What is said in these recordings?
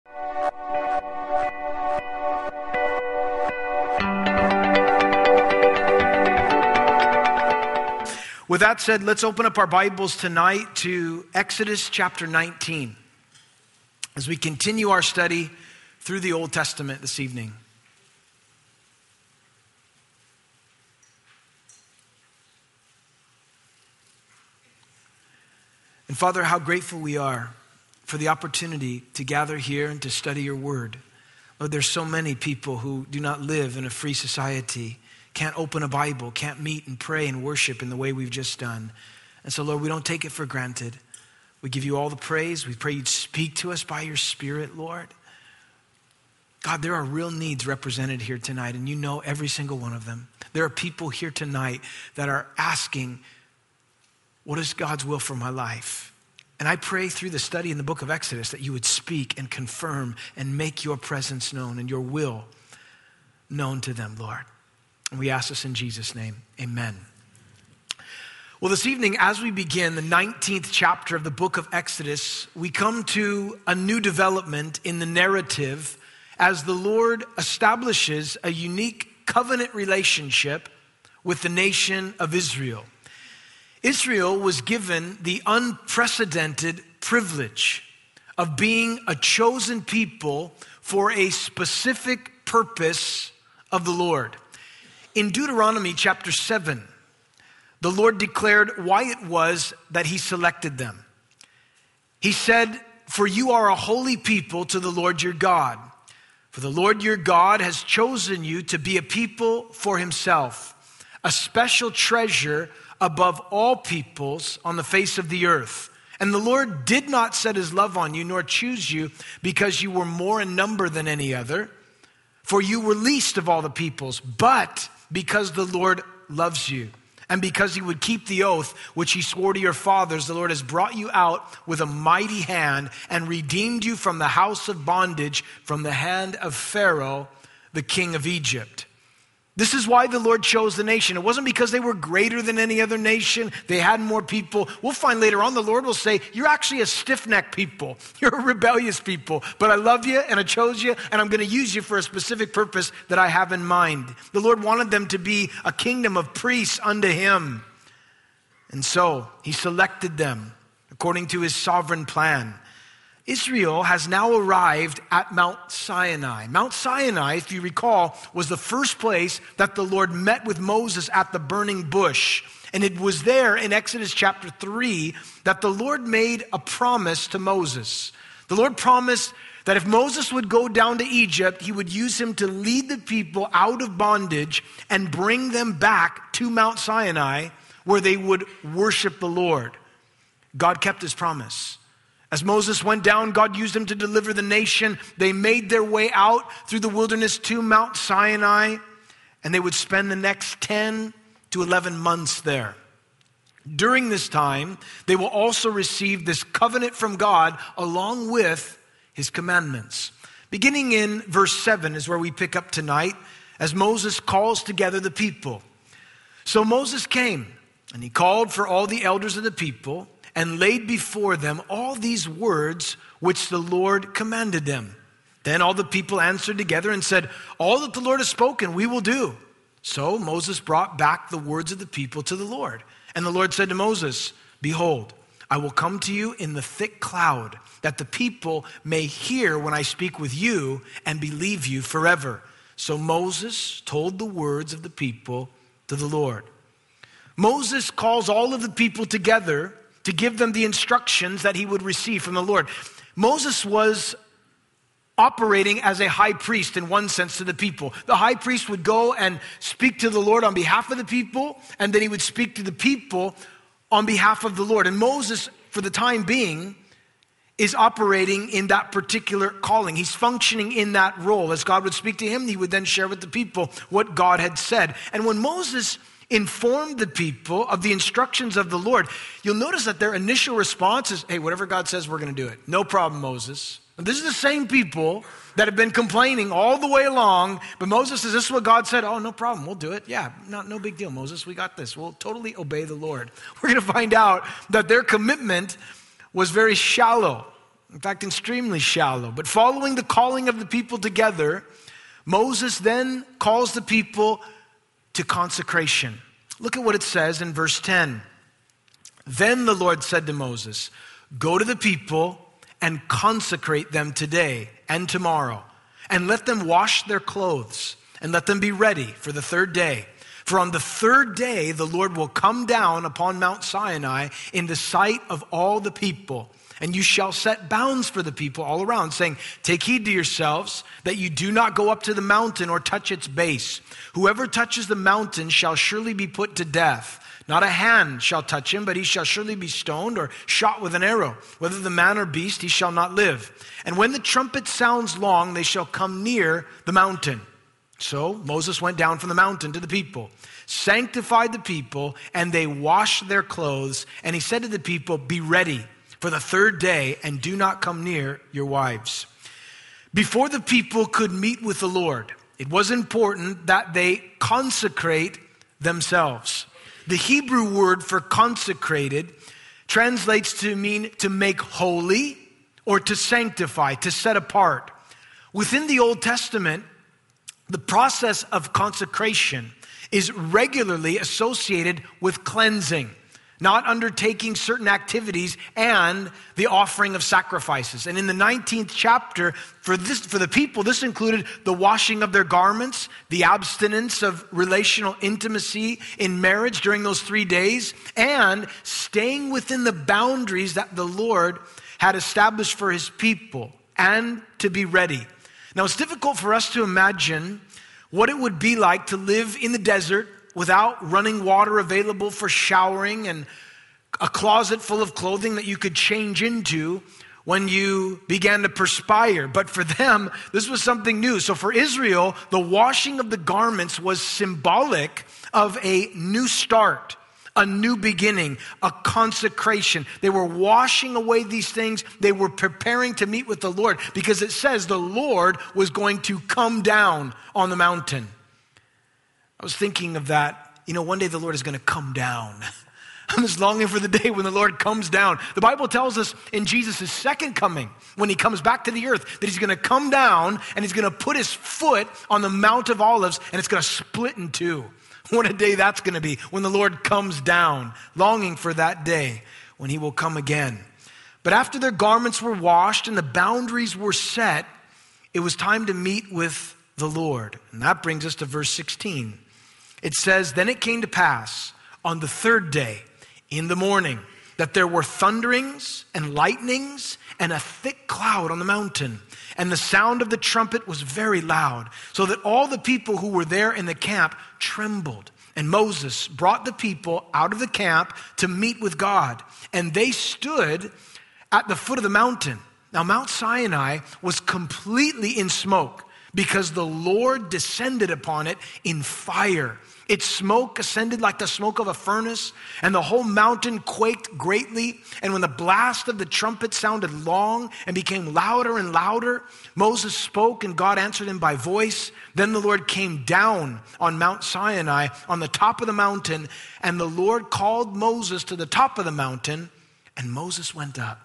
With that said, let's open up our Bibles tonight to Exodus chapter 19 as we continue our study through the Old Testament this evening. And Father, how grateful we are for the opportunity to gather here and to study your word. Lord, there's so many people who do not live in a free society, can't open a Bible, can't meet and pray and worship in the way we've just done. And so, Lord, we don't take it for granted. We give you all the praise. We pray you'd speak to us by your Spirit, Lord. God, there are real needs represented here tonight, and you know every single one of them. There are people here tonight that are asking, what is God's will for my life? And I pray through the study in the book of Exodus that you would speak and confirm and make your presence known and your will known to them, Lord. And we ask this in Jesus' name, amen. Well, this evening, as we begin the 19th chapter of the book of Exodus, we come to a new development in the narrative as the Lord establishes a unique covenant relationship with the nation of Israel. Israel was given the unprecedented privilege of being a chosen people for a specific purpose of the Lord. In Deuteronomy chapter 7, the Lord declared why it was that he selected them. He said, "For you are a holy people to the Lord your God. For the Lord your God has chosen you to be a people for himself, a special treasure above all peoples on the face of the earth. And the Lord did not set his love on you, nor choose you because you were more in number than any other, for you were least of all the peoples, but because the Lord loves you, and because he would keep the oath which he swore to your fathers, the Lord has brought you out with a mighty hand and redeemed you from the house of bondage, from the hand of Pharaoh, the king of Egypt." This is why the Lord chose the nation. It wasn't because they were greater than any other nation. They had more people. We'll find later on the Lord will say, you're actually a stiff-necked people. You're a rebellious people. But I love you and I chose you and I'm going to use you for a specific purpose that I have in mind. The Lord wanted them to be a kingdom of priests unto him. And so he selected them according to his sovereign plan. Israel has now arrived at Mount Sinai. Mount Sinai, if you recall, was the first place that the Lord met with Moses at the burning bush. And it was there in Exodus chapter 3 that the Lord made a promise to Moses. The Lord promised that if Moses would go down to Egypt, he would use him to lead the people out of bondage and bring them back to Mount Sinai where they would worship the Lord. God kept his promise. As Moses went down, God used him to deliver the nation. They made their way out through the wilderness to Mount Sinai, and they would spend the next 10 to 11 months there. During this time, they will also receive this covenant from God along with his commandments. Beginning in verse 7 is where we pick up tonight as Moses calls together the people. So Moses came, and he called for all the elders of the people and laid before them all these words which the Lord commanded them. Then all the people answered together and said, "All that the Lord has spoken, we will do." So Moses brought back the words of the people to the Lord. And the Lord said to Moses, "Behold, I will come to you in the thick cloud, that the people may hear when I speak with you and believe you forever." So Moses told the words of the people to the Lord. Moses calls all of the people together to give them the instructions that he would receive from the Lord. Moses was operating as a high priest in one sense to the people. The high priest would go and speak to the Lord on behalf of the people, and then he would speak to the people on behalf of the Lord. And Moses, for the time being, is operating in that particular calling. He's functioning in that role. As God would speak to him, he would then share with the people what God had said. And when Moses informed the people of the instructions of the Lord, you'll notice that their initial response is, "Hey, whatever God says, we're going to do it. No problem, Moses." And this is the same people that have been complaining all the way along, but Moses says, "This is what God said." "Oh, no problem, we'll do it. Yeah, no big deal, Moses, we got this. We'll totally obey the Lord." We're going to find out that their commitment was very shallow. In fact, extremely shallow. But following the calling of the people together, Moses then calls the people to consecration. Look at what it says in verse 10. Then the Lord said to Moses, "Go to the people and consecrate them today and tomorrow, and let them wash their clothes, and let them be ready for the third day. For on the third day the Lord will come down upon Mount Sinai in the sight of all the people. And you shall set bounds for the people all around, saying, take heed to yourselves that you do not go up to the mountain or touch its base. Whoever touches the mountain shall surely be put to death. Not a hand shall touch him, but he shall surely be stoned or shot with an arrow. Whether the man or beast, he shall not live. And when the trumpet sounds long, they shall come near the mountain." So Moses went down from the mountain to the people, sanctified the people, and they washed their clothes. And he said to the people, "Be ready for the third day, and do not come near your wives." Before the people could meet with the Lord, it was important that they consecrate themselves. The Hebrew word for consecrated translates to mean to make holy or to sanctify, to set apart. Within the Old Testament, the process of consecration is regularly associated with cleansing, not undertaking certain activities, and the offering of sacrifices. And in the 19th chapter, for the people, this included the washing of their garments, the abstinence of relational intimacy in marriage during those 3 days, and staying within the boundaries that the Lord had established for his people, and to be ready. Now, it's difficult for us to imagine what it would be like to live in the desert without running water available for showering and a closet full of clothing that you could change into when you began to perspire. But for them, this was something new. So for Israel, the washing of the garments was symbolic of a new start, a new beginning, a consecration. They were washing away these things. They were preparing to meet with the Lord, because it says the Lord was going to come down on the mountain. I was thinking of that. One day the Lord is going to come down. I'm just longing for the day when the Lord comes down. The Bible tells us in Jesus' second coming, when he comes back to the earth, that he's going to come down and he's going to put his foot on the Mount of Olives and it's going to split in two. What a day that's going to be when the Lord comes down. Longing for that day when he will come again. But after their garments were washed and the boundaries were set, it was time to meet with the Lord. And that brings us to verse 16. It says, "Then it came to pass on the third day in the morning that there were thunderings and lightnings and a thick cloud on the mountain. And the sound of the trumpet was very loud, so that all the people who were there in the camp trembled. And Moses brought the people out of the camp to meet with God. And they stood at the foot of the mountain. Now Mount Sinai was completely in smoke, because the Lord descended upon it in fire. Its smoke ascended like the smoke of a furnace, and the whole mountain quaked greatly. And when the blast of the trumpet sounded long and became louder and louder, Moses spoke and God answered him by voice. Then the Lord came down on Mount Sinai on the top of the mountain, and the Lord called Moses to the top of the mountain, and Moses went up.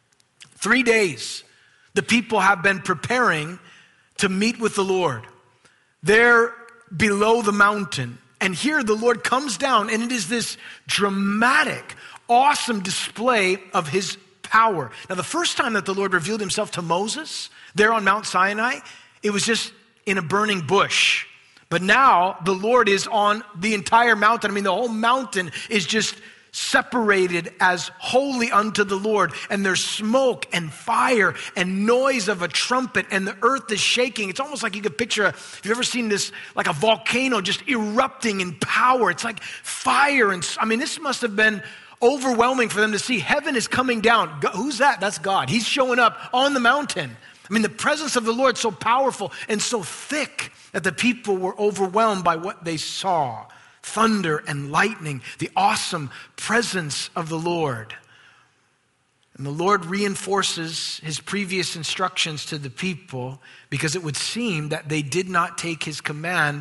3 days the people have been preparing to meet with the Lord. They're below the mountain. And here the Lord comes down, and it is this dramatic, awesome display of his power. Now, the first time that the Lord revealed himself to Moses there on Mount Sinai, it was just in a burning bush. But now the Lord is on the entire mountain. The whole mountain is just separated as holy unto the Lord, and there's smoke and fire and noise of a trumpet, and the earth is shaking. It's almost like you could picture, if you've ever seen this, like a volcano just erupting in power. It's like fire, and this must have been overwhelming for them to see. Heaven is coming down. Who's that? That's God. He's showing up on the mountain. The presence of the Lord so powerful and so thick that the people were overwhelmed by what they saw. Thunder and lightning, the awesome presence of the Lord. And the Lord reinforces his previous instructions to the people, because it would seem that they did not take his command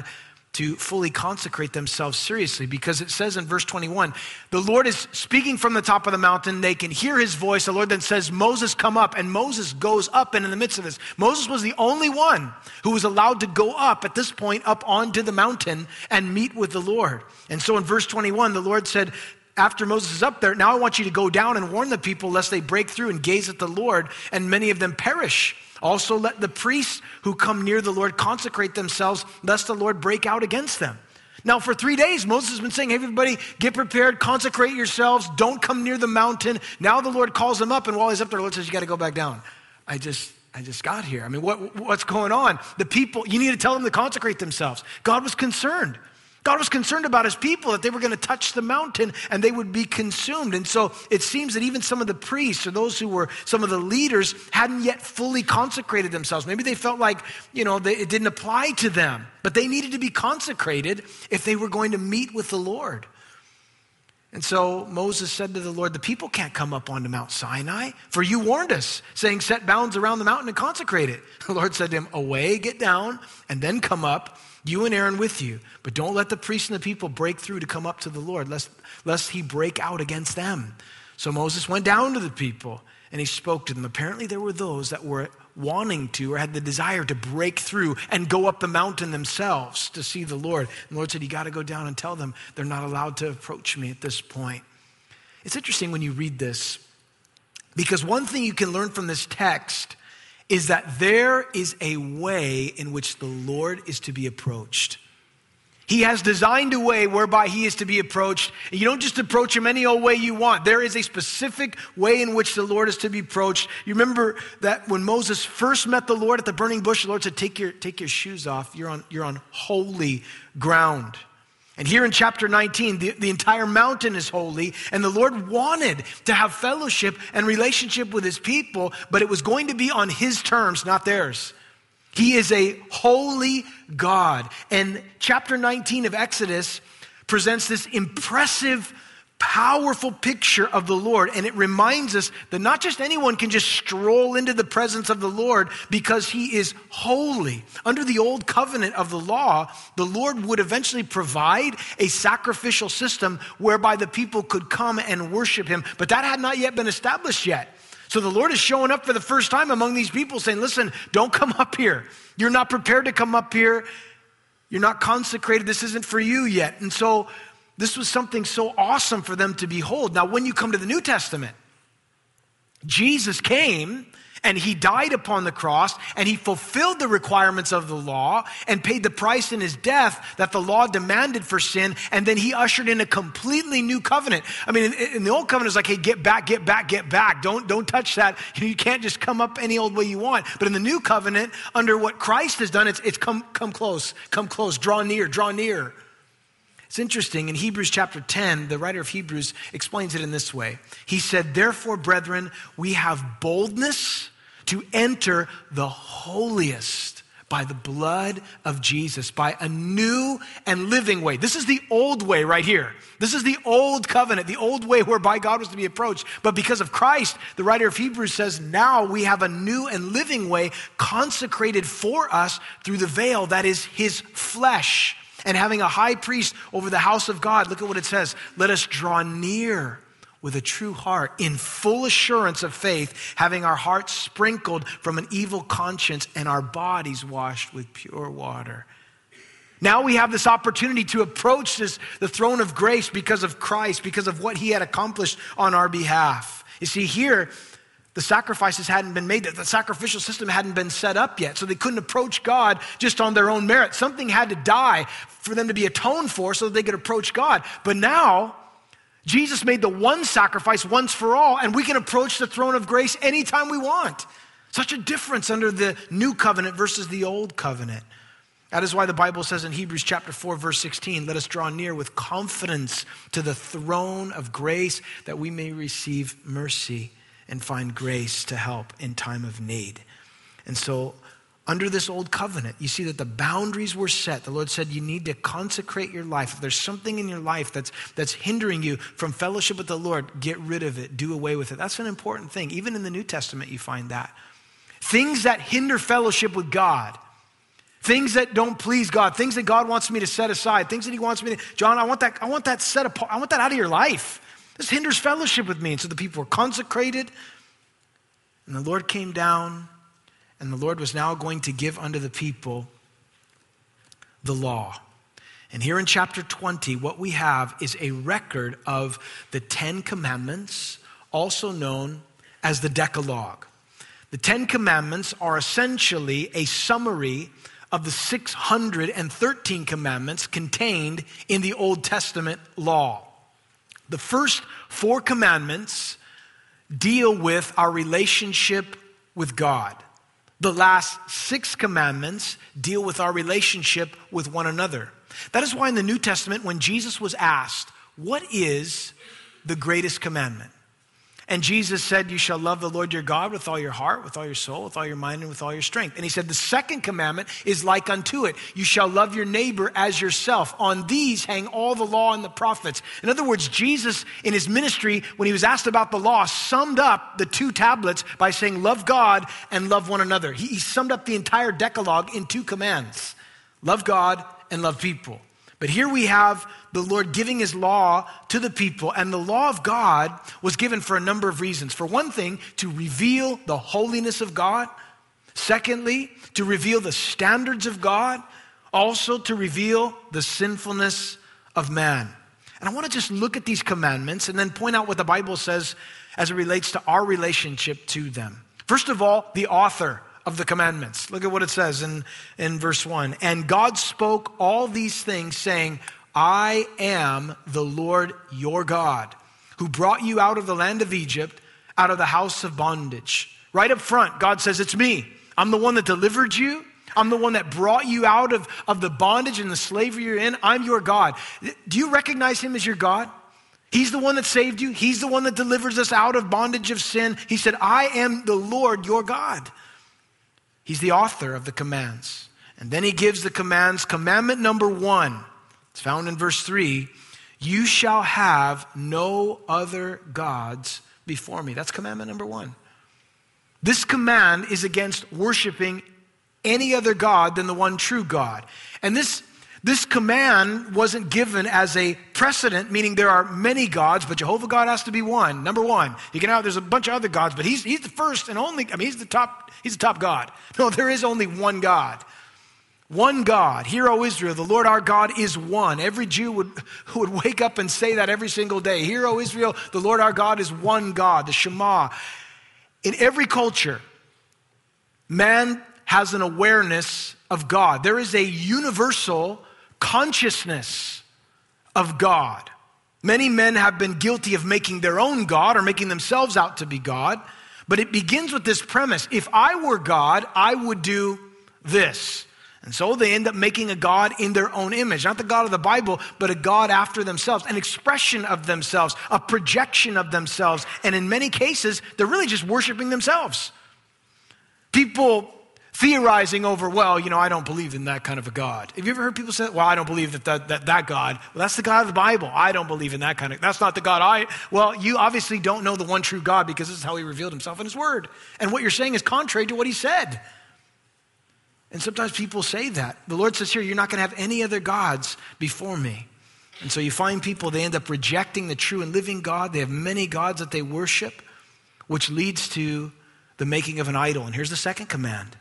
to fully consecrate themselves seriously, because it says in verse 21, the Lord is speaking from the top of the mountain. They can hear his voice. The Lord then says, Moses, come up. And Moses goes up, and in the midst of this, Moses was the only one who was allowed to go up at this point up onto the mountain and meet with the Lord. And so in verse 21, the Lord said, after Moses is up there, now I want you to go down and warn the people lest they break through and gaze at the Lord and many of them perish. Also let the priests who come near the Lord consecrate themselves lest the Lord break out against them. Now for 3 days, Moses has been saying, hey, everybody, get prepared, consecrate yourselves, don't come near the mountain. Now the Lord calls them up, and while he's up there, the Lord says, you got to go back down. I just got here. I mean, what's going on? The people, you need to tell them to consecrate themselves. God was concerned. God was concerned about his people, that they were going to touch the mountain and they would be consumed. And so it seems that even some of the priests or those who were some of the leaders hadn't yet fully consecrated themselves. Maybe they felt like, it didn't apply to them, but they needed to be consecrated if they were going to meet with the Lord. And so Moses said to the Lord, the people can't come up onto Mount Sinai, for you warned us, saying, set bounds around the mountain and consecrate it. The Lord said to him, away, get down, and then come up, you and Aaron with you. But don't let the priests and the people break through to come up to the Lord, lest he break out against them. So Moses went down to the people, and he spoke to them. Apparently there were those that were wanting to or had the desire to break through and go up the mountain themselves to see the Lord. And the Lord said, you got to go down and tell them they're not allowed to approach me at this point. It's interesting when you read this, because one thing you can learn from this text is that there is a way in which the Lord is to be approached. He has designed a way whereby he is to be approached. You don't just approach him any old way you want. There is a specific way in which the Lord is to be approached. You remember that when Moses first met the Lord at the burning bush, the Lord said, take your shoes off. You're on holy ground. And here in chapter 19, the entire mountain is holy, and the Lord wanted to have fellowship and relationship with his people, but it was going to be on his terms, not theirs. He is a holy God. And chapter 19 of Exodus presents this impressive, powerful picture of the Lord. And it reminds us that not just anyone can just stroll into the presence of the Lord because he is holy. Under the old covenant of the law, the Lord would eventually provide a sacrificial system whereby the people could come and worship him. But that had not yet been established yet. So the Lord is showing up for the first time among these people saying, listen, don't come up here. You're not prepared to come up here. You're not consecrated. This isn't for you yet. And so this was something so awesome for them to behold. Now, when you come to the New Testament, Jesus came and he died upon the cross and he fulfilled the requirements of the law and paid the price in his death that the law demanded for sin. And then he ushered in a completely new covenant. I mean, in the old covenant, it's like, hey, get back. Don't touch that. You can't just come up any old way you want. But in the new covenant, under what Christ has done, it's come close, draw near. It's interesting. In Hebrews chapter 10, the writer of Hebrews explains it in this way. He said, therefore, brethren, we have boldness to enter the holiest by the blood of Jesus, by a new and living way. This is the old way right here. This is the old covenant, the old way whereby God was to be approached. But because of Christ, the writer of Hebrews says, now we have a new and living way consecrated for us through the veil that is his flesh. And having a high priest over the house of God, look at what it says. Let us draw near with a true heart in full assurance of faith, having our hearts sprinkled from an evil conscience and our bodies washed with pure water. Now we have this opportunity to approach the throne of grace because of Christ, because of what he had accomplished on our behalf. You see, here, the sacrifices hadn't been made. The sacrificial system hadn't been set up yet. So they couldn't approach God just on their own merit. Something had to die for them to be atoned for so that they could approach God. But now, Jesus made the one sacrifice once for all, and we can approach the throne of grace anytime we want. Such a difference under the new covenant versus the old covenant. That is why the Bible says in Hebrews chapter 4, verse 16, let us draw near with confidence to the throne of grace that we may receive mercy and find grace to help in time of need. And so under this old covenant, you see that the boundaries were set. The Lord said you need to consecrate your life. If there's something in your life that's hindering you from fellowship with the Lord, get rid of it, do away with it. That's an important thing. Even in the New Testament, you find that. Things that hinder fellowship with God, Things that don't please God, things that God wants me to set aside, things that he wants me to, John, I want that set apart. I want that out of your life. This hinders fellowship with me. And so the people were consecrated, and the Lord came down, and the Lord was now going to give unto the people the law. And here in chapter 20, what we have is a record of the 10 commandments, also known as the Decalogue. The 10 commandments are essentially a summary of the 613 commandments contained in the Old Testament law. The first 4 commandments deal with our relationship with God. The last 6 commandments deal with our relationship with one another. That is why in the New Testament, when Jesus was asked, what is the greatest commandment? And Jesus said, you shall love the Lord your God with all your heart, with all your soul, with all your mind, and with all your strength. And he said, the second commandment is like unto it. You shall love your neighbor as yourself. On these hang all the law and the prophets. In other words, Jesus in his ministry, when he was asked about the law, summed up the 2 tablets by saying, love God and love one another. He summed up the entire Decalogue in 2 commands. Love God and love people. But here we have the Lord giving his law to the people, and the law of God was given for a number of reasons. For one thing, to reveal the holiness of God. Secondly, to reveal the standards of God. Also to reveal the sinfulness of man. And I want to just look at these commandments and then point out what the Bible says as it relates to our relationship to them. First of all, the author of the commandments. Look at what it says in verse 1. And God spoke all these things, saying, I am the Lord your God, who brought you out of the land of Egypt, out of the house of bondage. Right up front, God says, it's me. I'm the one that delivered you. I'm the one that brought you out of the bondage and the slavery you're in. I'm your God. Do you recognize him as your God? He's the one that saved you. He's the one that delivers us out of bondage of sin. He said, I am the Lord your God. He's the author of the commands. And then he gives the commands. Commandment number 1, it's found in verse 3, you shall have no other gods before me. That's commandment number 1. This command is against worshiping any other God than the one true God. And this command wasn't given as a precedent, meaning there are many gods, but Jehovah God has to be one. Number 1. You can have, there's a bunch of other gods, but he's the first and only, he's the top God. No, there is only one God. One God. Hear, O Israel, the Lord our God is one. Every Jew would wake up and say that every single day. Hear, O Israel, the Lord our God is one God, the Shema. In every culture, man has an awareness of God. There is a universal consciousness of God. Many men have been guilty of making their own God or making themselves out to be God. But it begins with this premise. If I were God, I would do this. And so they end up making a God in their own image. Not the God of the Bible, but a God after themselves. An expression of themselves. A projection of themselves. And in many cases, they're really just worshiping themselves. People theorizing over, I don't believe in that kind of a God. Have you ever heard people say, I don't believe that God. Well, that's the God of the Bible. I don't believe in that kind of, that's not the God you obviously don't know the one true God because this is how he revealed himself in his word. And what you're saying is contrary to what he said. And sometimes people say that. The Lord says here, you're not going to have any other gods before me. And so you find people, they end up rejecting the true and living God. They have many gods that they worship, which leads to the making of an idol. And here's the second command.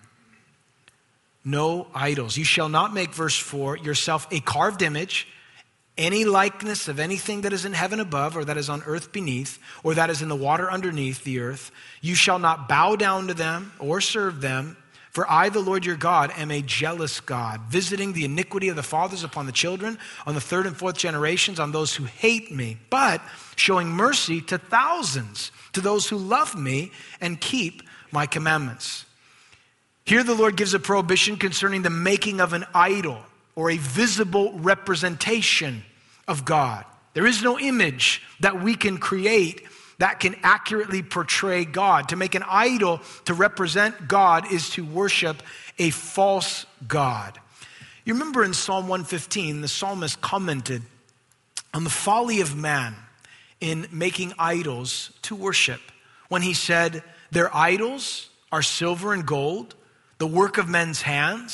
No idols. You shall not make, verse 4, yourself a carved image, any likeness of anything that is in heaven above, or that is on earth beneath, or that is in the water underneath the earth. You shall not bow down to them or serve them. For I, the Lord your God, am a jealous God, visiting the iniquity of the fathers upon the children, on the 3rd and 4th generations, on those who hate me, but showing mercy to thousands, to those who love me and keep my commandments. Here the Lord gives a prohibition concerning the making of an idol or a visible representation of God. There is no image that we can create that can accurately portray God. To make an idol to represent God is to worship a false God. You remember in Psalm 115, the psalmist commented on the folly of man in making idols to worship. When he said, their idols are silver and gold, the work of men's hands.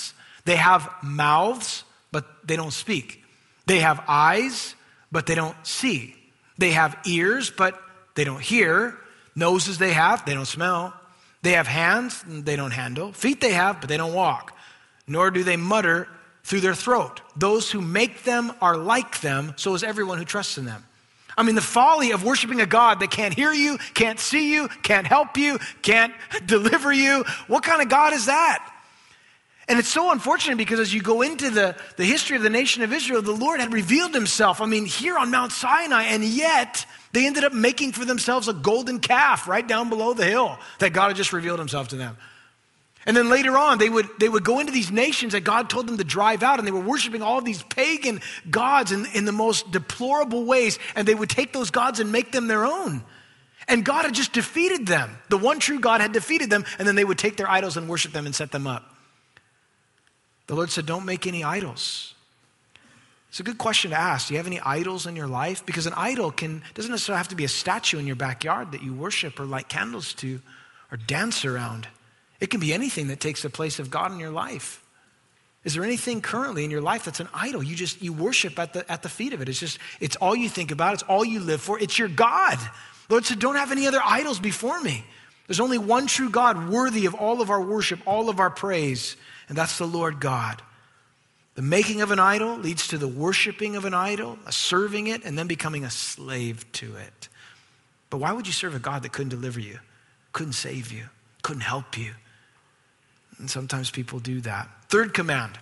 They have mouths, but they don't speak. They have eyes, but they don't see. They have ears, but they don't hear. Noses they have, they don't smell. They have hands, and they don't handle. Feet they have, but they don't walk. Nor do they mutter through their throat. Those who make them are like them, so is everyone who trusts in them. I mean, the folly of worshiping a God that can't hear you, can't see you, can't help you, can't deliver you. What kind of God is that? And it's so unfortunate because as you go into the history of the nation of Israel, the Lord had revealed himself, here on Mount Sinai, and yet they ended up making for themselves a golden calf right down below the hill that God had just revealed himself to them. And then later on, they would go into these nations that God told them to drive out, and they were worshiping all of these pagan gods in the most deplorable ways, and they would take those gods and make them their own. And God had just defeated them. The one true God had defeated them, and then they would take their idols and worship them and set them up. The Lord said, don't make any idols. It's a good question to ask. Do you have any idols in your life? Because an idol doesn't necessarily have to be a statue in your backyard that you worship or light candles to or dance around. It can be anything that takes the place of God in your life. Is there anything currently in your life that's an idol? You worship at the feet of it. It's all you think about. It's all you live for. It's your God. The Lord said, don't have any other idols before me. There's only one true God worthy of all of our worship, all of our praise, and that's the Lord God. The making of an idol leads to the worshiping of an idol, serving it, and then becoming a slave to it. But why would you serve a God that couldn't deliver you, couldn't save you, couldn't help you? And sometimes people do that. Third command.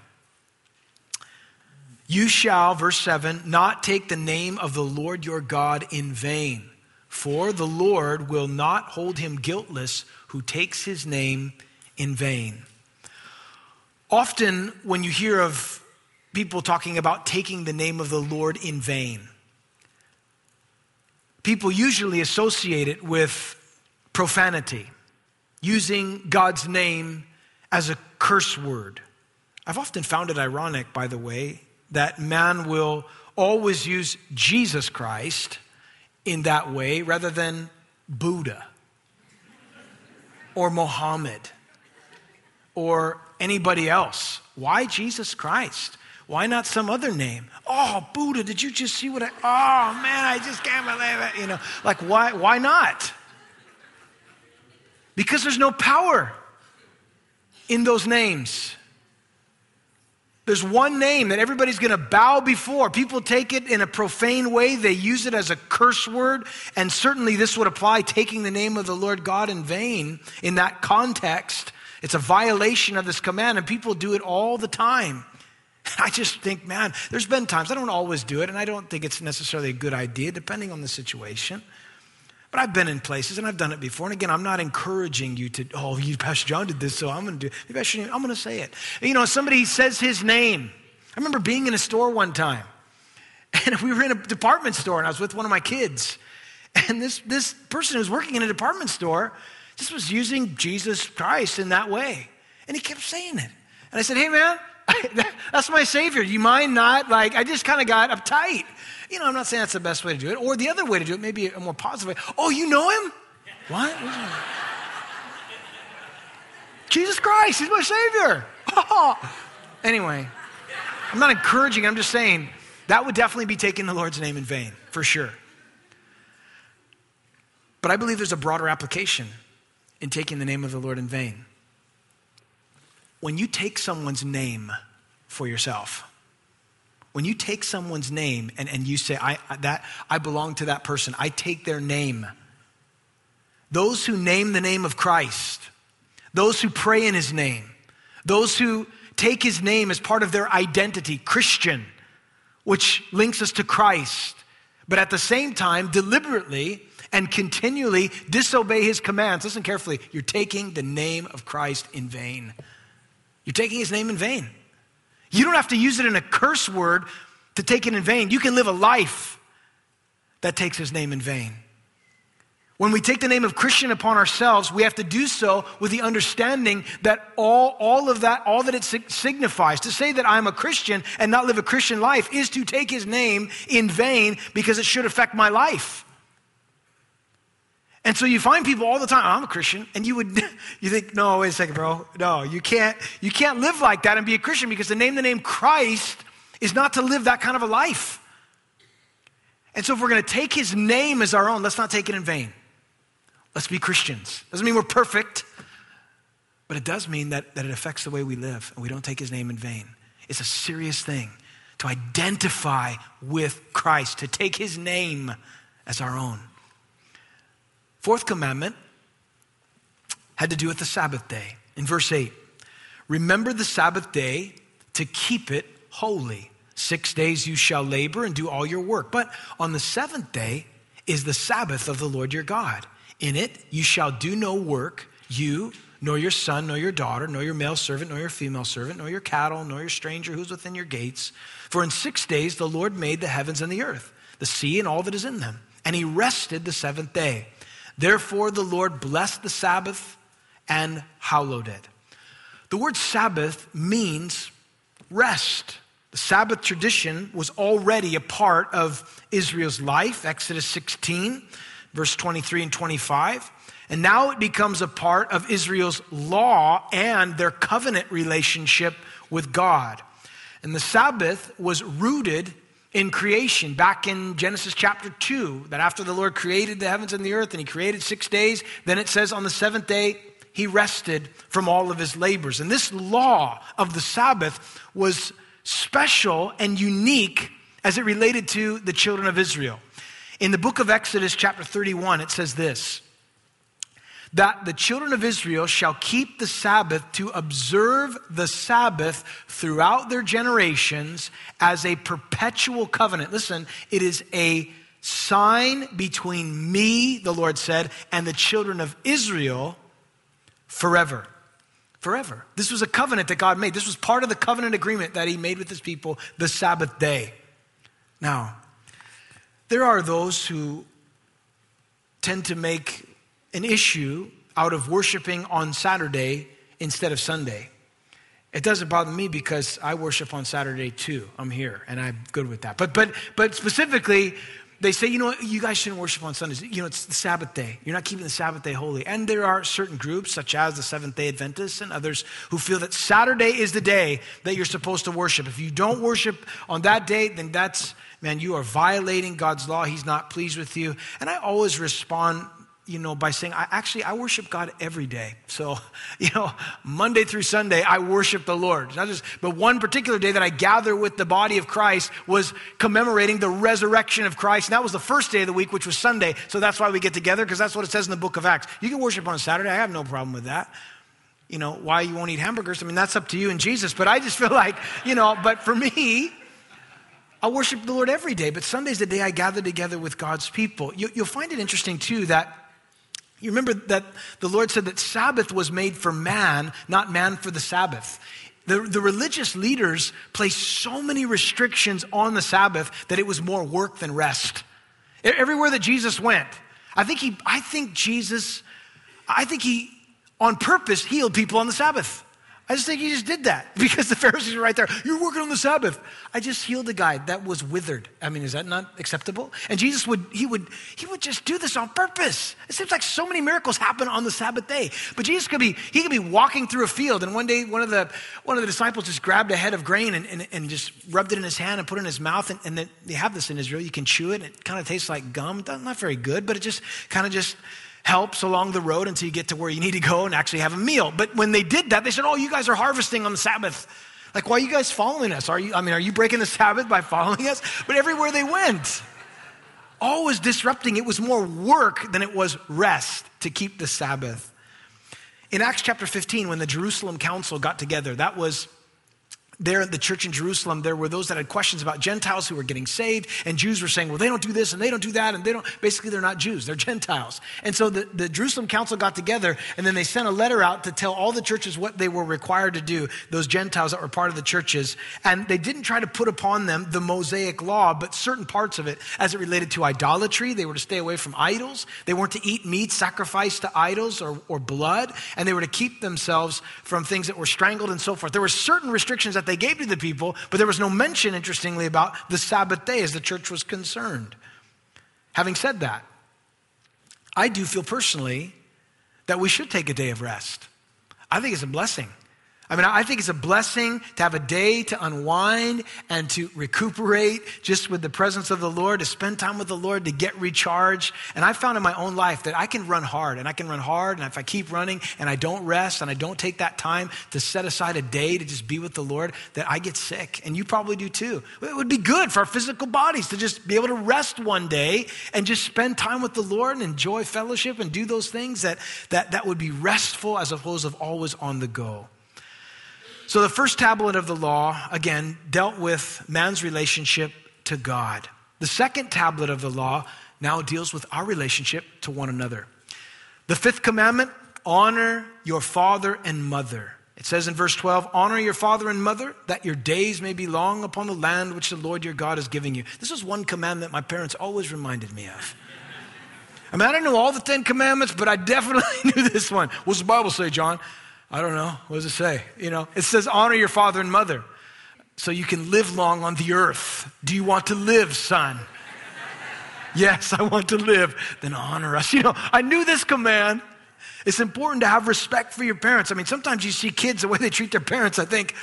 You shall, verse 7, not take the name of the Lord your God in vain, for the Lord will not hold him guiltless who takes his name in vain. Often when you hear of people talking about taking the name of the Lord in vain, people usually associate it with profanity, using God's name as a curse word. I've often found it ironic, by the way, that man will always use Jesus Christ in that way rather than Buddha or Muhammad or anybody else. Why Jesus Christ? Why not some other name? Oh, Buddha, did you just see what I just can't believe it. Why not? Because there's no power in those names. There's one name that everybody's going to bow before. People take it in a profane way. They use it as a curse word. And certainly this would apply, taking the name of the Lord God in vain in that context. It's a violation of this command, and people do it all the time. I just think, man, there's been times, I don't always do it, and I don't think it's necessarily a good idea, depending on the situation. But I've been in places, and I've done it before. And again, I'm not encouraging you to, Pastor John did this, so I'm going to do it. Maybe I shouldn't, I'm going to say it. Somebody says his name. I remember being in a store one time, and we were in a department store, and I was with one of my kids. And this person who was working in a department store just was using Jesus Christ in that way. And he kept saying it. And I said, hey, man, that's my Savior. Do you mind not? I just kind of got uptight. I'm not saying that's the best way to do it. Or the other way to do it, maybe a more positive way. Oh, you know him? What? Jesus Christ, he's my Savior. Anyway, I'm not encouraging, I'm just saying that would definitely be taking the Lord's name in vain, for sure. But I believe there's a broader application in taking the name of the Lord in vain. When you take someone's name for yourself, when you take someone's name and you say, I belong to that person, I take their name. Those who name the name of Christ, those who pray in his name, those who take his name as part of their identity, Christian, which links us to Christ, but at the same time, deliberately and continually disobey his commands. Listen carefully, you're taking the name of Christ in vain. You're taking his name in vain. You don't have to use it in a curse word to take it in vain. You can live a life that takes his name in vain. When we take the name of Christian upon ourselves, we have to do so with the understanding that all that it signifies, to say that I'm a Christian and not live a Christian life, is to take his name in vain because it should affect my life. And so you find people all the time, I'm a Christian, and you think, no, wait a second, bro. No, you can't live like that and be a Christian, because to name the name Christ is not to live that kind of a life. And so if we're going to take his name as our own, let's not take it in vain. Let's be Christians. Doesn't mean we're perfect, but it does mean that it affects the way we live, and we don't take his name in vain. It's a serious thing to identify with Christ, to take his name as our own. Fourth commandment had to do with the Sabbath day. In verse 8, remember the Sabbath day to keep it holy. 6 days you shall labor and do all your work. But on the seventh day is the Sabbath of the Lord your God. In it you shall do no work, you, nor your son, nor your daughter, nor your male servant, nor your female servant, nor your cattle, nor your stranger who's within your gates. For in 6 days the Lord made the heavens and the earth, the sea and all that is in them. And he rested the seventh day. Therefore the Lord blessed the Sabbath and hallowed it. The word Sabbath means rest. The Sabbath tradition was already a part of Israel's life, Exodus 16, verse 23 and 25. And now it becomes a part of Israel's law and their covenant relationship with God. And the Sabbath was rooted in creation, back in Genesis chapter 2, that after the Lord created the heavens and the earth and he created 6 days, then it says on the seventh day, he rested from all of his labors. And this law of the Sabbath was special and unique as it related to the children of Israel. In the book of Exodus chapter 31, it says this, that the children of Israel shall keep the Sabbath to observe the Sabbath throughout their generations as a perpetual covenant. Listen, it is a sign between me, the Lord said, and the children of Israel forever. Forever. This was a covenant that God made. This was part of the covenant agreement that he made with his people, the Sabbath day. Now, there are those who tend to make an issue out of worshiping on Saturday instead of Sunday. It doesn't bother me because I worship on Saturday too. I'm here and I'm good with that. But specifically, they say, you know what, you guys shouldn't worship on Sundays. You know, it's the Sabbath day. You're not keeping the Sabbath day holy. And there are certain groups, such as the Seventh-day Adventists and others, who feel that Saturday is the day that you're supposed to worship. If you don't worship on that day, then man, you are violating God's law. He's not pleased with you. And I always respond, by saying, I worship God every day. So, Monday through Sunday, I worship the Lord. But one particular day that I gather with the body of Christ was commemorating the resurrection of Christ. And that was the first day of the week, which was Sunday. So that's why we get together, because that's what it says in the book of Acts. You can worship on a Saturday. I have no problem with that. Why you won't eat hamburgers, that's up to you and Jesus. But I just feel like, but for me, I worship the Lord every day. But Sunday's the day I gather together with God's people. You'll find it interesting, too, that you remember that the Lord said that Sabbath was made for man, not man for the Sabbath. The religious leaders placed so many restrictions on the Sabbath that it was more work than rest. Everywhere that Jesus went, I think he on purpose healed people on the Sabbath. I just think he just did that because the Pharisees were right there. You're working on the Sabbath. I just healed a guy that was withered. Is that not acceptable? And Jesus would just do this on purpose. It seems like so many miracles happen on the Sabbath day. But Jesus could be walking through a field, and one day one of the disciples just grabbed a head of grain and just rubbed it in his hand and put it in his mouth. And then they have this in Israel. You can chew it. And it kind of tastes like gum. Not very good, but it just kind of helps along the road until you get to where you need to go and actually have a meal. But when they did that, they said, oh, you guys are harvesting on the Sabbath. Like, why are you guys following us? Are you breaking the Sabbath by following us? But everywhere they went, all was disrupting. It was more work than it was rest to keep the Sabbath. In Acts chapter 15, when the Jerusalem council got together, that was there at the church in Jerusalem, there were those that had questions about Gentiles who were getting saved, and Jews were saying, well, they don't do this and they don't do that, and they're not Jews, they're Gentiles. And so the Jerusalem council got together, and then they sent a letter out to tell all the churches what they were required to do, those Gentiles that were part of the churches. And they didn't try to put upon them the Mosaic law, but certain parts of it as it related to idolatry. They were to stay away from idols. They weren't to eat meat sacrificed to idols or blood, and they were to keep themselves from things that were strangled and so forth. There were certain restrictions that they gave to the people, but there was no mention, interestingly, about the Sabbath day as the church was concerned. Having said that, I do feel personally that we should take a day of rest. I think it's a blessing. I think it's a blessing to have a day to unwind and to recuperate just with the presence of the Lord, to spend time with the Lord, to get recharged. And I found in my own life that I can run hard, and if I keep running and I don't rest and I don't take that time to set aside a day to just be with the Lord, that I get sick. And you probably do too. It would be good for our physical bodies to just be able to rest one day and just spend time with the Lord and enjoy fellowship and do those things that would be restful as opposed to always on the go. So the first tablet of the law, again, dealt with man's relationship to God. The second tablet of the law now deals with our relationship to one another. The fifth commandment, honor your father and mother. It says in verse 12, honor your father and mother, that your days may be long upon the land which the Lord your God is giving you. This is one commandment my parents always reminded me of. I don't know all the 10 commandments, but I definitely knew this one. What's the Bible say, John? I don't know. What does it say? It says honor your father and mother so you can live long on the earth. Do you want to live, son? Yes, I want to live. Then honor us. I knew this command. It's important to have respect for your parents. Sometimes you see kids, the way they treat their parents, I think,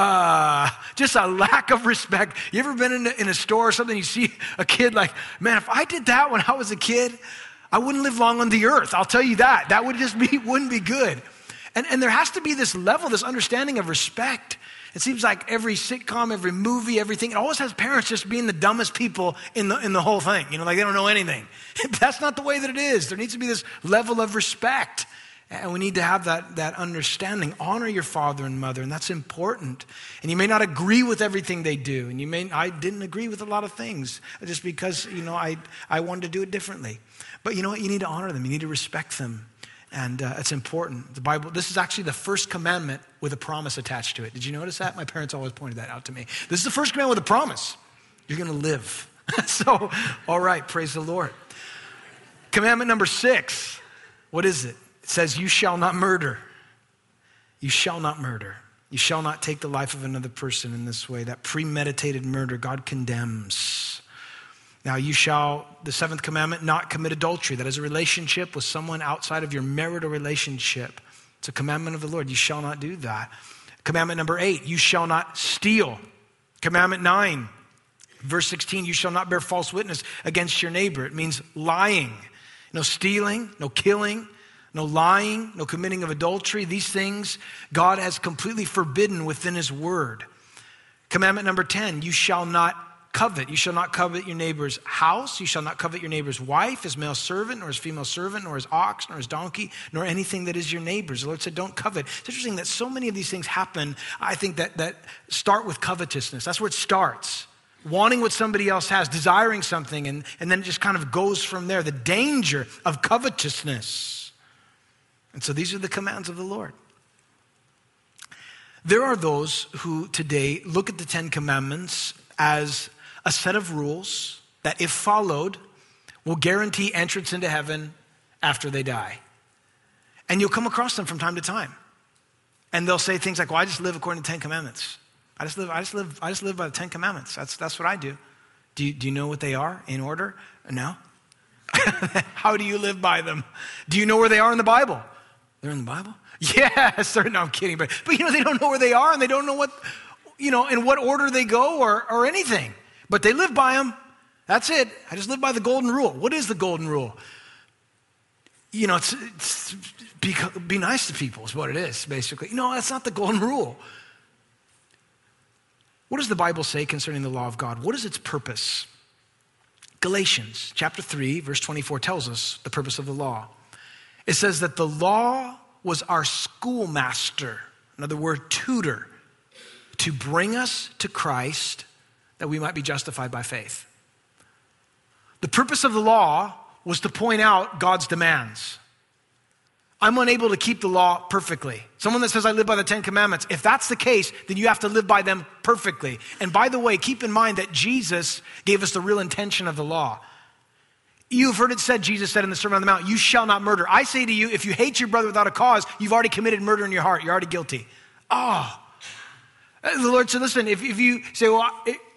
just a lack of respect. You ever been in a store or something, you see a kid like, man, if I did that when I was a kid, I wouldn't live long on the earth. I'll tell you that. That wouldn't be good. And there has to be this level, this understanding of respect. It seems like every sitcom, every movie, everything, it always has parents just being the dumbest people in the whole thing. Like they don't know anything. That's not the way that it is. There needs to be this level of respect. And we need to have that understanding. Honor your father and mother, and that's important. And you may not agree with everything they do. And I didn't agree with a lot of things just because, I wanted to do it differently. But you know what? You need to honor them. You need to respect them. And it's important. The Bible, this is actually the first commandment with a promise attached to it. Did you notice that? My parents always pointed that out to me. This is the first commandment with a promise. You're going to live. So, all right, praise the Lord. Commandment number 6, what is it? It says, you shall not murder. You shall not murder. You shall not take the life of another person in this way. That premeditated murder, God condemns. Now you shall, the 7th commandment, not commit adultery. That is a relationship with someone outside of your marital relationship. It's a commandment of the Lord. You shall not do that. Commandment number 8, you shall not steal. Commandment 9, verse 16, you shall not bear false witness against your neighbor. It means lying. No stealing, no killing, no lying, no committing of adultery. These things God has completely forbidden within his word. Commandment number 10, you shall not covet. You shall not covet your neighbor's house. You shall not covet your neighbor's wife, his male servant, nor his female servant, nor his ox, nor his donkey, nor anything that is your neighbor's. The Lord said, don't covet. It's interesting that so many of these things happen, I think, that start with covetousness. That's where it starts. Wanting what somebody else has, desiring something, and then it just kind of goes from there. The danger of covetousness. And so these are the commands of the Lord. There are those who today look at the 10 commandments as a set of rules that, if followed, will guarantee entrance into heaven after they die. And you'll come across them from time to time. And they'll say things like, well, I just live according to 10 commandments. I just live by the 10 commandments. That's what I do. Do you know what they are in order? No. How do you live by them? Do you know where they are in the Bible? They're in the Bible? Yes. No, I'm kidding. But they don't know where they are, and they don't know what, in what order they go or anything. But they live by them. That's it. I just live by the golden rule. What is the golden rule? It's be nice to people is what it is, basically. No, that's not the golden rule. What does the Bible say concerning the law of God? What is its purpose? Galatians chapter 3, verse 24 tells us the purpose of the law. It says that the law was our schoolmaster, another word, tutor, to bring us to Christ that we might be justified by faith. The purpose of the law was to point out God's demands. I'm unable to keep the law perfectly. Someone that says I live by the 10 commandments, if that's the case, then you have to live by them perfectly. And by the way, keep in mind that Jesus gave us the real intention of the law. You've heard it said, Jesus said in the Sermon on the Mount, you shall not murder. I say to you, if you hate your brother without a cause, you've already committed murder in your heart. You're already guilty. The Lord said, listen, if you say, well,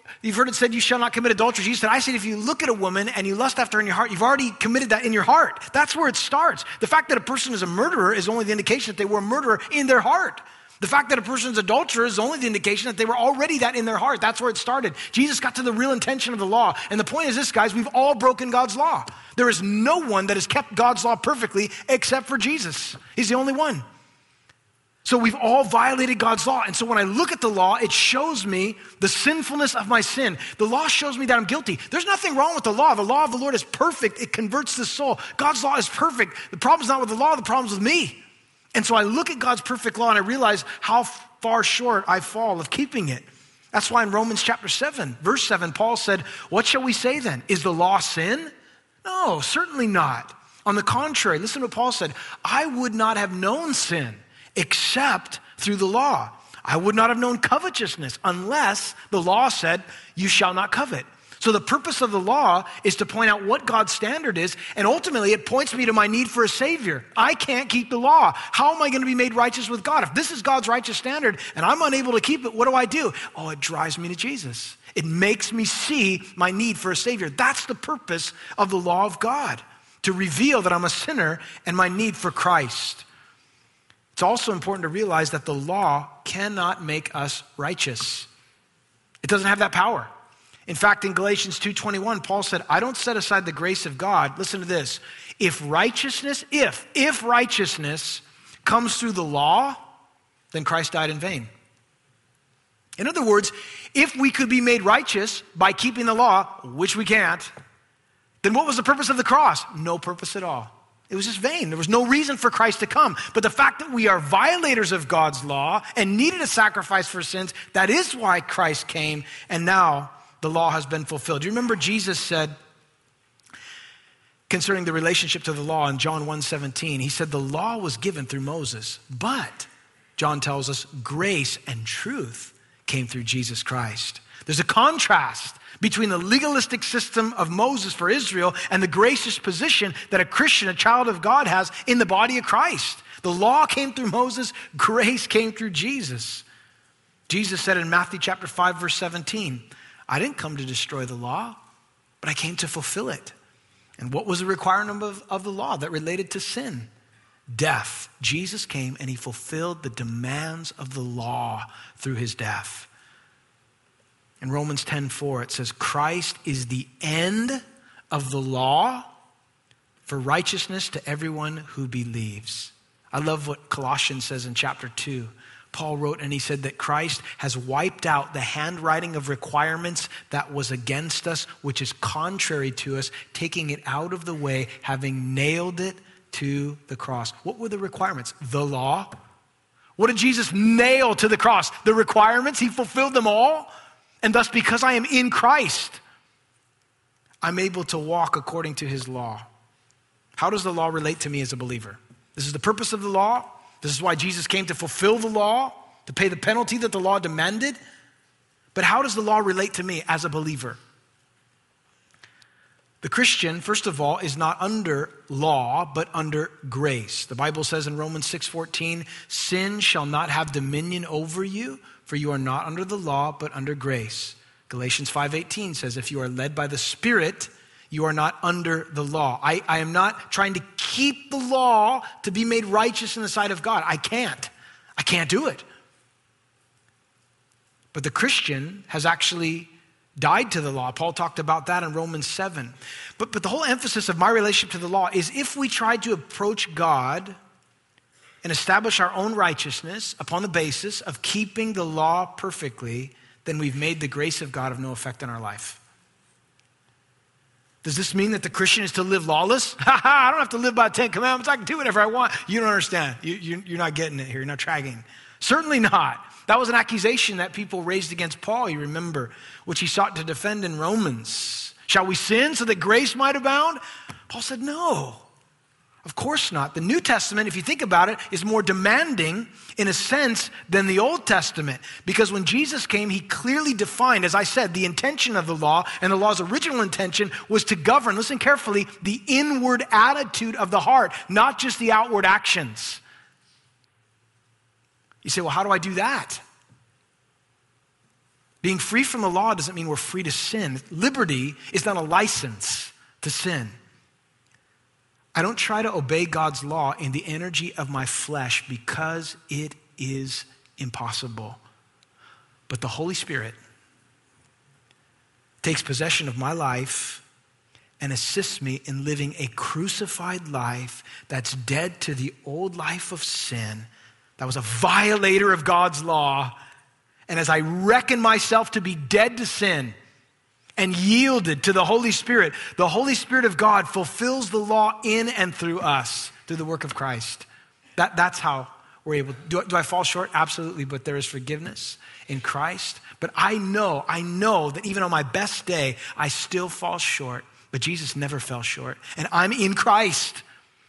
you've heard it said, you shall not commit adultery. Jesus said, I said, if you look at a woman and you lust after her in your heart, you've already committed that in your heart. That's where it starts. The fact that a person is a murderer is only the indication that they were a murderer in their heart. The fact that a person's adulterer is only the indication that they were already that in their heart. That's where it started. Jesus got to the real intention of the law. And the point is this, guys, we've all broken God's law. There is no one that has kept God's law perfectly except for Jesus. He's the only one. So we've all violated God's law. And so when I look at the law, it shows me the sinfulness of my sin. The law shows me that I'm guilty. There's nothing wrong with the law. The law of the Lord is perfect. It converts the soul. God's law is perfect. The problem's not with the law. The problem's with me. And so I look at God's perfect law and I realize how far short I fall of keeping it. That's why in Romans chapter 7, verse 7, Paul said, what shall we say then? Is the law sin? No, certainly not. On the contrary, listen to what Paul said. I would not have known sin except through the law. I would not have known covetousness unless the law said, you shall not covet. So the purpose of the law is to point out what God's standard is, and ultimately it points me to my need for a Savior. I can't keep the law. How am I going to be made righteous with God? If this is God's righteous standard and I'm unable to keep it, what do? Oh, it drives me to Jesus. It makes me see my need for a Savior. That's the purpose of the law of God, to reveal that I'm a sinner and my need for Christ. It's also important to realize that the law cannot make us righteous. It doesn't have that power. In fact, in Galatians 2:21, Paul said, I don't set aside the grace of God. Listen to this. If righteousness comes through the law, then Christ died in vain. In other words, if we could be made righteous by keeping the law, which we can't, then what was the purpose of the cross? No purpose at all. It was just vain. There was no reason for Christ to come. But the fact that we are violators of God's law and needed a sacrifice for sins, that is why Christ came, and now the law has been fulfilled. Do you remember Jesus said concerning the relationship to the law in John 1:17, he said the law was given through Moses, but John tells us grace and truth came through Jesus Christ. There's a contrast between the legalistic system of Moses for Israel and the gracious position that a Christian, a child of God, has in the body of Christ. The law came through Moses, grace came through Jesus. Jesus said in Matthew chapter 5, verse 17, I didn't come to destroy the law, but I came to fulfill it. And what was the requirement of the law that related to sin? Death. Jesus came and he fulfilled the demands of the law through his death. In Romans 10:4, it says, Christ is the end of the law for righteousness to everyone who believes. I love what Colossians says in chapter 2. Paul wrote and he said that Christ has wiped out the handwriting of requirements that was against us, which is contrary to us, taking it out of the way, having nailed it to the cross. What were the requirements? The law. What did Jesus nail to the cross? The requirements. He fulfilled them all. And thus, because I am in Christ, I'm able to walk according to his law. How does the law relate to me as a believer? This is the purpose of the law. This is why Jesus came to fulfill the law, to pay the penalty that the law demanded. But how does the law relate to me as a believer? The Christian, first of all, is not under law, but under grace. The Bible says in Romans 6:14, sin shall not have dominion over you, for you are not under the law, but under grace. Galatians 5:18 says, if you are led by the Spirit, you are not under the law. I am not trying to keep the law to be made righteous in the sight of God. I can't do it. But the Christian has actually died to the law. Paul talked about that in Romans 7. But the whole emphasis of my relationship to the law is if we try to approach God and establish our own righteousness upon the basis of keeping the law perfectly, then we've made the grace of God of no effect in our life. Does this mean that the Christian is to live lawless? I don't have to live by the 10 Commandments. I can do whatever I want. You don't understand. You're not getting it here. You're not tracking. Certainly not. That was an accusation that people raised against Paul, you remember, which he sought to defend in Romans. Shall we sin so that grace might abound? Paul said, no, of course not. The New Testament, if you think about it, is more demanding in a sense than the Old Testament. Because when Jesus came, he clearly defined, as I said, the intention of the law, and the law's original intention was to govern, listen carefully, the inward attitude of the heart, not just the outward actions. You say, well, how do I do that? Being free from the law doesn't mean we're free to sin. Liberty is not a license to sin. I don't try to obey God's law in the energy of my flesh because it is impossible. But the Holy Spirit takes possession of my life and assists me in living a crucified life that's dead to the old life of sin, that was a violator of God's law. And as I reckon myself to be dead to sin and yielded to the Holy Spirit of God fulfills the law in and through us, through the work of Christ. That's how we're able. Do I fall short? Absolutely, but there is forgiveness in Christ. But I know that even on my best day, I still fall short. But Jesus never fell short. And I'm in Christ.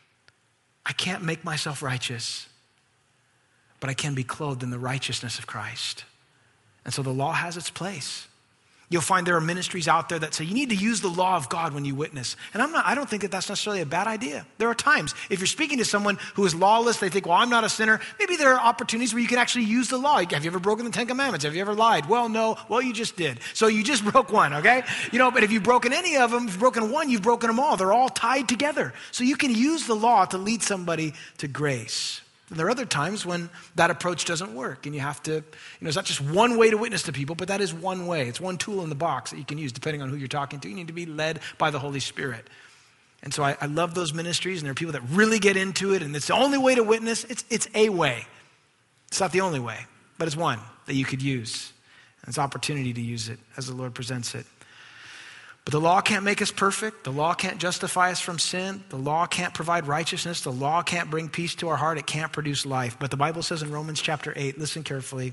I can't make myself righteous, but I can be clothed in the righteousness of Christ. And so the law has its place. You'll find there are ministries out there that say you need to use the law of God when you witness. And I don't think that that's necessarily a bad idea. There are times, if you're speaking to someone who is lawless, they think, well, I'm not a sinner. Maybe there are opportunities where you can actually use the law. Have you ever broken the 10 Commandments? Have you ever lied? Well, no. Well, you just did. So you just broke one, okay? But if you've broken any of them, if you've broken one, you've broken them all. They're all tied together. So you can use the law to lead somebody to grace. And there are other times when that approach doesn't work and you have to, it's not just one way to witness to people, but that is one way. It's one tool in the box that you can use depending on who you're talking to. You need to be led by the Holy Spirit. And so I love those ministries, and there are people that really get into it, and it's the only way to witness. It's a way. It's not the only way, but it's one that you could use. And it's opportunity to use it as the Lord presents it. But the law can't make us perfect. The law can't justify us from sin. The law can't provide righteousness. The law can't bring peace to our heart. It can't produce life. But the Bible says in Romans chapter 8, listen carefully,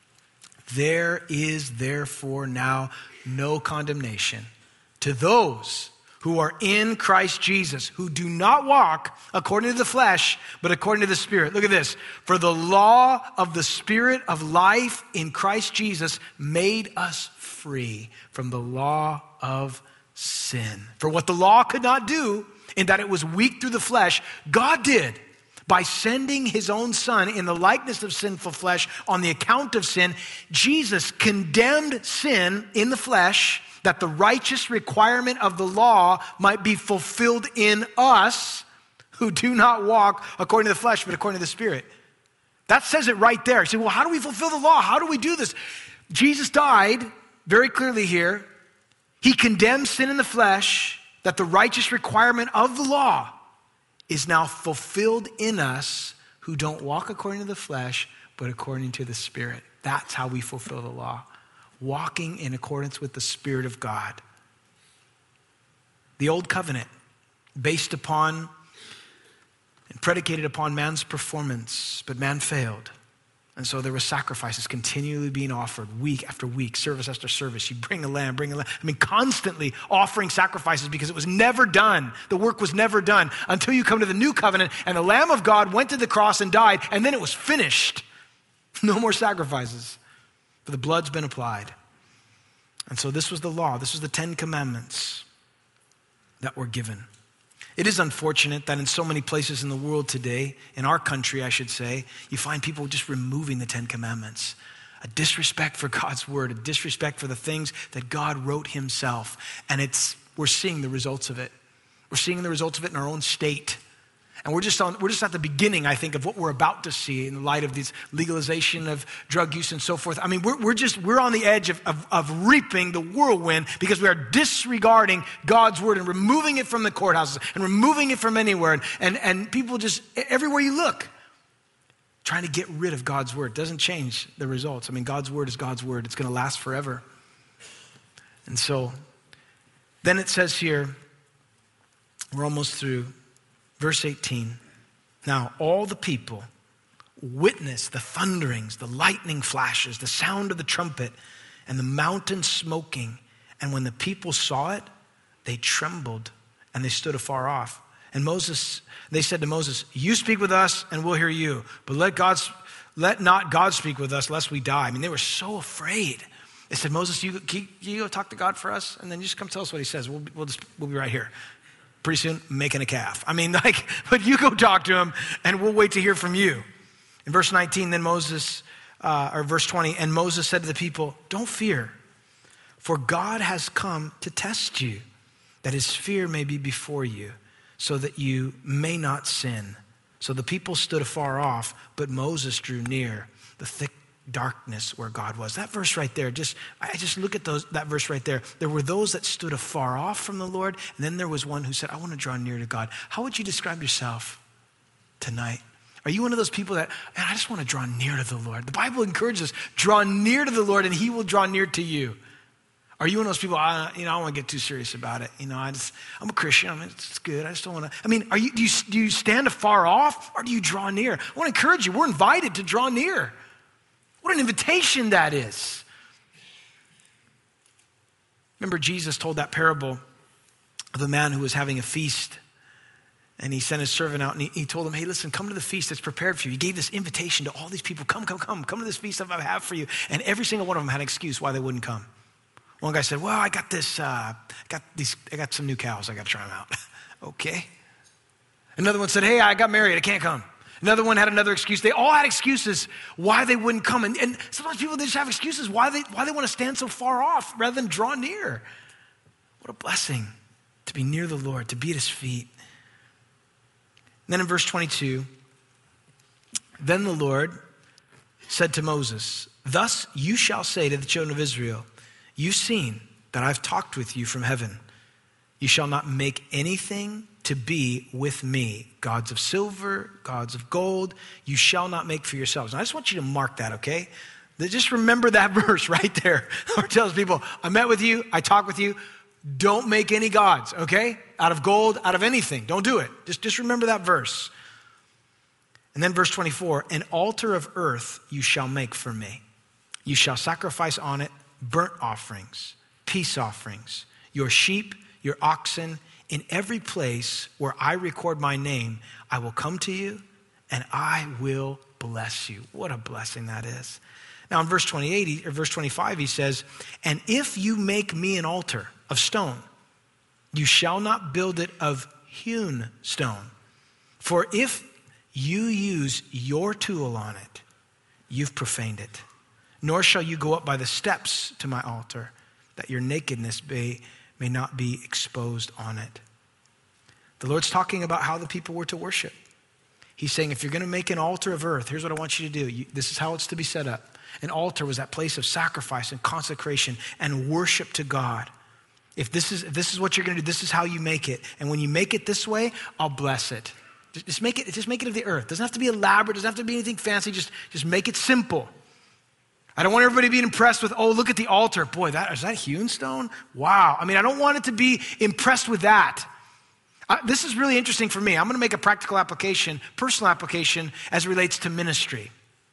there is therefore now no condemnation to those who are in Christ Jesus, who do not walk according to the flesh, but according to the Spirit. Look at this. For the law of the Spirit of life in Christ Jesus made us free from the law of sin. For what the law could not do, in that it was weak through the flesh, God did by sending his own Son in the likeness of sinful flesh on the account of sin. Jesus condemned sin in the flesh, that the righteous requirement of the law might be fulfilled in us who do not walk according to the flesh, but according to the Spirit. That says it right there. You say, well, how do we fulfill the law? How do we do this? Jesus died very clearly here. He condemns sin in the flesh, that the righteous requirement of the law is now fulfilled in us who don't walk according to the flesh, but according to the Spirit. That's how we fulfill the law. Walking in accordance with the Spirit of God. The old covenant, based upon and predicated upon man's performance, but man failed. And so there were sacrifices continually being offered week after week, service after service. You bring a lamb. Constantly offering sacrifices because it was never done. The work was never done until you come to the new covenant and the Lamb of God went to the cross and died, and then it was finished. No more sacrifices. For the blood's been applied. And so this was the law. This was the 10 Commandments that were given. It is unfortunate that in so many places in the world today, in our country, I should say, you find people just removing the 10 Commandments. A disrespect for God's word, a disrespect for the things that God wrote himself. And we're seeing the results of it. We're seeing the results of it in our own state. And we're just at the beginning, I think, of what we're about to see in light of this legalization of drug use and so forth. I mean, we're on the edge of reaping the whirlwind because we are disregarding God's word and removing it from the courthouses and removing it from anywhere. And people just, everywhere you look, trying to get rid of God's word. It doesn't change the results. I mean, God's word is God's word. It's going to last forever. And so then it says here, we're almost through. Verse 18, now all the people witnessed the thunderings, the lightning flashes, the sound of the trumpet, and the mountain smoking. And when the people saw it, they trembled and they stood afar off. And they said to Moses, you speak with us and we'll hear you. But let not God speak with us lest we die. I mean, they were so afraid. They said, Moses, you go talk to God for us and then you just come tell us what he says. We'll be right here. Pretty soon, making a calf. But you go talk to him and we'll wait to hear from you. In verse 19, then Moses or verse 20, and Moses said to the people, don't fear, for God has come to test you, that his fear may be before you, so that you may not sin. So the people stood afar off, but Moses drew near the thick darkness where God was. That verse right there, I just look at that verse right there. There were those that stood afar off from the Lord, and then there was one who said, I want to draw near to God. How would you describe yourself tonight? Are you one of those people that, man, I just want to draw near to the Lord? The Bible encourages us, draw near to the Lord and he will draw near to you. Are you one of those people, I don't want to get too serious about it. I'm a Christian. It's good. I just don't want to. Do you stand afar off or do you draw near? I want to encourage you. We're invited to draw near. What an invitation that is. Remember, Jesus told that parable of a man who was having a feast, and he sent his servant out and he told him, hey, listen, come to the feast that's prepared for you. He gave this invitation to all these people. Come to this feast that I have for you. And every single one of them had an excuse why they wouldn't come. One guy said, well, I got some new cows. I got to try them out. Okay. Another one said, hey, I got married. I can't come. Another one had another excuse. They all had excuses why they wouldn't come. And sometimes people, they just have excuses why they want to stand so far off rather than draw near. What a blessing to be near the Lord, to be at his feet. And then in verse 22, then the Lord said to Moses, thus you shall say to the children of Israel, you've seen that I've talked with you from heaven. You shall not make anything to be with me, gods of silver, gods of gold, you shall not make for yourselves. And I just want you to mark that, okay? Just remember that verse right there. The Lord tells people, I met with you, I talked with you, don't make any gods, okay? Out of gold, out of anything, don't do it. Just remember that verse. And then verse 24, an altar of earth you shall make for me. You shall sacrifice on it burnt offerings, peace offerings, your sheep, your oxen. In every place where I record my name, I will come to you and I will bless you. What a blessing that is. Now in verse 25, he says, and if you make me an altar of stone, you shall not build it of hewn stone. For if you use your tool on it, you've profaned it. Nor shall you go up by the steps to my altar, that your nakedness may not be exposed on it. The Lord's talking about how the people were to worship. He's saying, if you're going to make an altar of earth, here's what I want you to do. This is how it's to be set up. An altar was that place of sacrifice and consecration and worship to God. If this is what you're going to do, this is how you make it. And when you make it this way, I'll bless it. Just make it of the earth. It doesn't have to be elaborate. It doesn't have to be anything fancy. Just make it simple. I don't want everybody being impressed with, oh, look at the altar. Boy, is that hewn stone? Wow. I don't want it to be impressed with that. This is really interesting for me. I'm going to make a practical application, personal application, as it relates to ministry.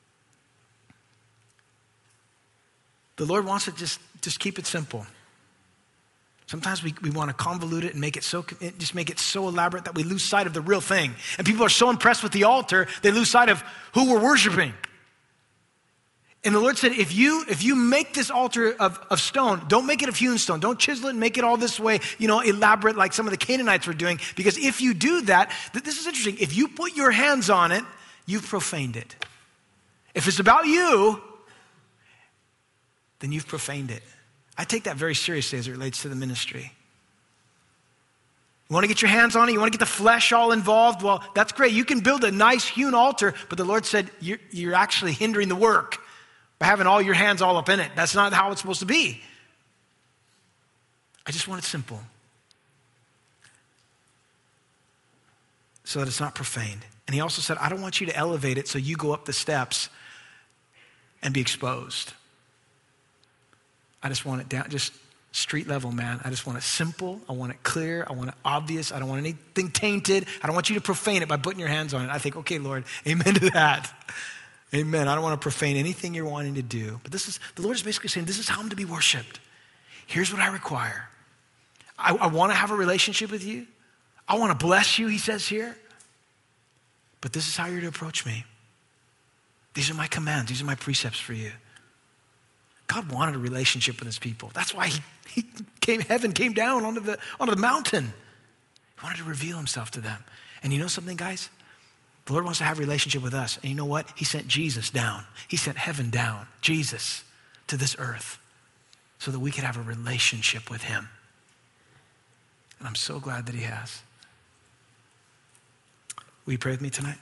The Lord wants to just keep it simple. Sometimes we want to convolute it and make it so elaborate that we lose sight of the real thing. And people are so impressed with the altar, they lose sight of who we're worshiping. And the Lord said, if you make this altar of stone, don't make it of hewn stone. Don't chisel it and make it all this way, elaborate like some of the Canaanites were doing. Because if you do that, this is interesting. If you put your hands on it, you've profaned it. If it's about you, then you've profaned it. I take that very seriously as it relates to the ministry. You want to get your hands on it? You want to get the flesh all involved? Well, that's great. You can build a nice hewn altar, but the Lord said you're actually hindering the work by having all your hands all up in it. That's not how it's supposed to be. I just want it simple so that it's not profaned. And he also said, I don't want you to elevate it so you go up the steps and be exposed. I just want it down, just street level, man. I just want it simple. I want it clear. I want it obvious. I don't want anything tainted. I don't want you to profane it by putting your hands on it. I think, okay, Lord, amen to that. Amen. I don't want to profane anything you're wanting to do. But the Lord is basically saying, this is how I'm to be worshiped. Here's what I require. I want to have a relationship with you. I want to bless you, he says here. But this is how you're to approach me. These are my commands. These are my precepts for you. God wanted a relationship with his people. That's why heaven came down onto the mountain. He wanted to reveal himself to them. And you know something, guys? The Lord wants to have a relationship with us. And you know what? He sent Jesus down. He sent heaven down, Jesus, to this earth so that we could have a relationship with him. And I'm so glad that he has. Will you pray with me tonight?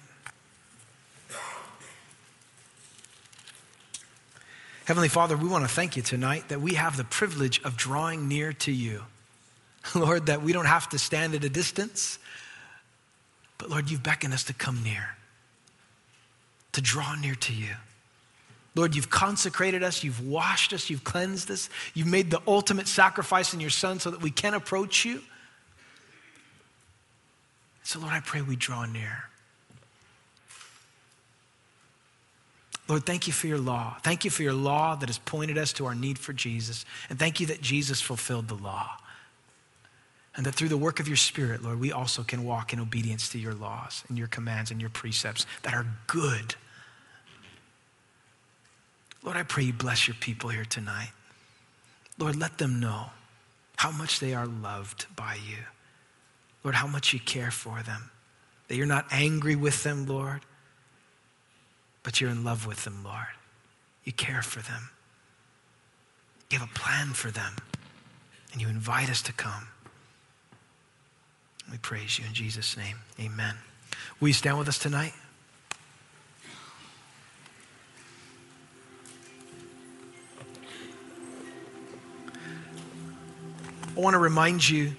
Heavenly Father, we want to thank you tonight that we have the privilege of drawing near to you. Lord, that we don't have to stand at a distance, but Lord, you've beckoned us to come near, to draw near to you. Lord, you've consecrated us, you've washed us, you've cleansed us, you've made the ultimate sacrifice in your Son so that we can approach you. So Lord, I pray we draw near. Lord, thank you for your law. Thank you for your law that has pointed us to our need for Jesus. And thank you that Jesus fulfilled the law. And that through the work of your Spirit, Lord, we also can walk in obedience to your laws and your commands and your precepts that are good. Lord, I pray you bless your people here tonight. Lord, let them know how much they are loved by you. Lord, how much you care for them. That you're not angry with them, Lord, but you're in love with them, Lord. You care for them. You have a plan for them. And you invite us to come. We praise you in Jesus' name. Amen. Will you stand with us tonight? I want to remind you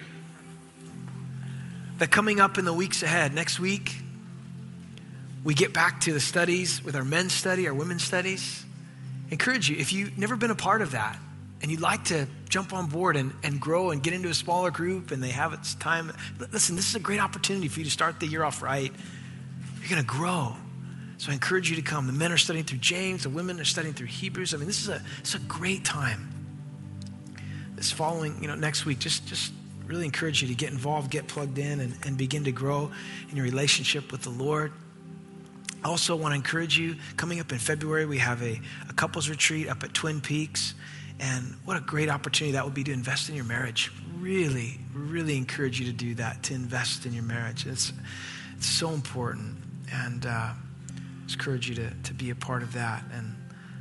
that coming up in the weeks ahead, next week, we get back to the studies with our men's study, our women's studies. I encourage you, if you've never been a part of that and you'd like to jump on board and grow and get into a smaller group and they have its time, listen, this is a great opportunity for you to start the year off right. You're going to grow. So I encourage you to come. The men are studying through James, the women are studying through Hebrews. I mean, this is a great time. This following, next week, just really encourage you to get involved, get plugged in and begin to grow in your relationship with the Lord. I also want to encourage you, coming up in February, we have a couples retreat up at Twin Peaks. And what a great opportunity that would be to invest in your marriage. Really, really encourage you to do that, to invest in your marriage. It's so important. And just encourage you to be a part of that. And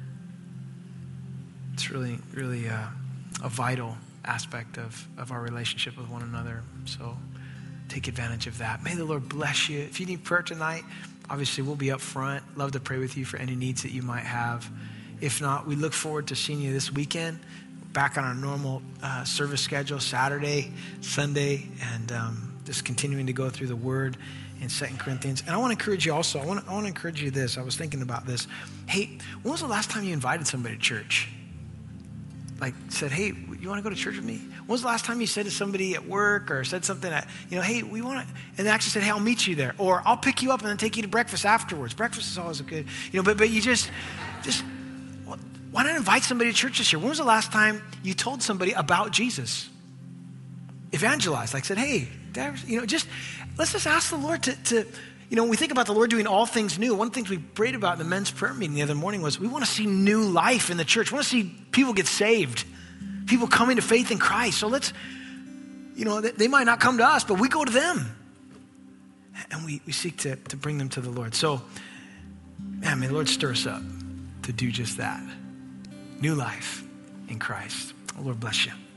it's really, really a vital aspect of our relationship with one another. So take advantage of that. May the Lord bless you. If you need prayer tonight, obviously we'll be up front. Love to pray with you for any needs that you might have. If not, we look forward to seeing you this weekend, back on our normal service schedule, Saturday, Sunday, and just continuing to go through the Word in 2 Corinthians. And I want to encourage you also, I want to encourage you this. I was thinking about this. Hey, when was the last time you invited somebody to church? Like said, hey, you want to go to church with me? When was the last time you said to somebody at work or said something that, hey, we want to, and they actually said, hey, I'll meet you there. Or I'll pick you up and then take you to breakfast afterwards. Breakfast is always a good, but you just, why not invite somebody to church this year? When was the last time you told somebody about Jesus? Evangelized, like said, hey, let's just ask the Lord to when we think about the Lord doing all things new, one of the things we prayed about in the men's prayer meeting the other morning was we want to see new life in the church. We want to see people get saved, people coming to faith in Christ. So let's, they might not come to us, but we go to them. And we seek to bring them to the Lord. So, may the Lord stir us up to do just that. New life in Christ. The Lord bless you.